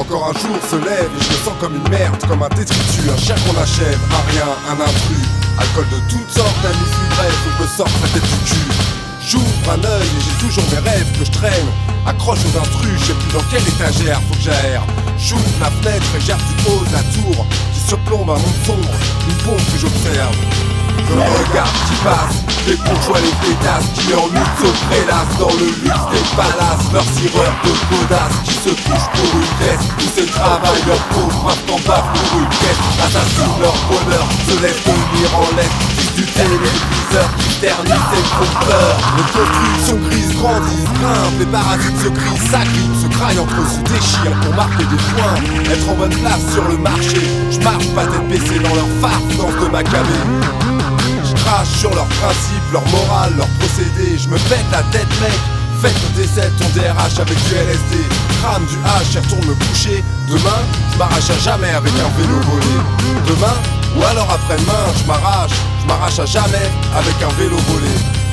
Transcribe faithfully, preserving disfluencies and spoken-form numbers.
Encore un jour se lève et je me sens comme une merde, comme un détritus, un chien qu'on achève, un rien, un intrus. Alcool de toutes sortes, un issue bref, où je me sors la tête du cul. J'ouvre un œil et j'ai toujours mes rêves que je traîne. Accroche aux intrus, je sais plus dans quelle étagère faut que j'aère. J'ouvre la fenêtre et j'arrive du haut de la tour qui surplombe un monde sombre, une pompe que j'observe. Je regarde qui passe, les bourgeois, les pétasses qui en lutte se prélassent dans le luxe des palaces. Leurs sireurs de godasses qui se couchent pour une caisse, où ces travailleurs pauvres maintenant bavent pour une caisse. Assassinent leur bonheur, se laissent tenir en laisse, fils du téléviseur qui ternissent et font peur. Les constructions grises grandissent, grimpent, les parasites se crient, s'agrippent, se craillent entre eux, se déchirent pour marquer des points, être en bonne place sur le marché. Je marche pas tête baissée dans leur farce de Maccabée. Crache sur leurs principes, leur morale, leurs procédés. Je me pète la tête mec, faites le T sept, ton D R H avec du L S D. Crame du H et retourne me coucher. Demain, je m'arrache à jamais avec un vélo volé. Demain, ou alors après-demain, je m'arrache, je m'arrache à jamais avec un vélo volé.